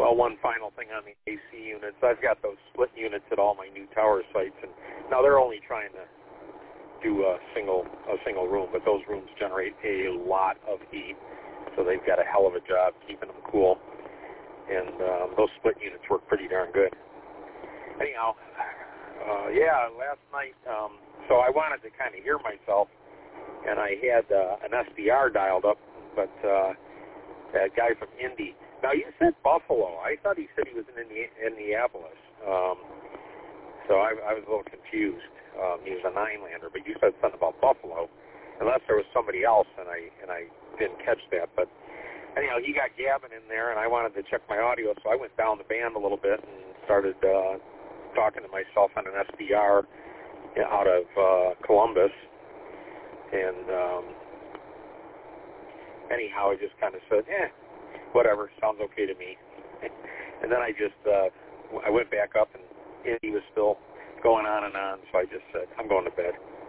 one final thing on the AC units. I've got those split units at all my new tower sites, and now they're only trying to do a single room, but those rooms generate a lot of heat, so they've got a hell of a job keeping them cool. And those split units work pretty darn good. Anyhow, last night, so I wanted to kind of hear myself, and I had an SDR dialed up, but that guy from Indy. Now, you said Buffalo. I thought he said he was in Indianapolis. So I was a little confused. He was a 9-lander, but you said something about Buffalo, unless there was somebody else, and I didn't catch that. But anyhow, he got gabbing in there, and I wanted to check my audio, so I went down the band a little bit and started talking to myself on an SDR out of Columbus. And anyhow, I just kind of said, whatever, sounds okay to me. And then I just, I went back up, and he was still going on and on, so I just said, I'm going to bed.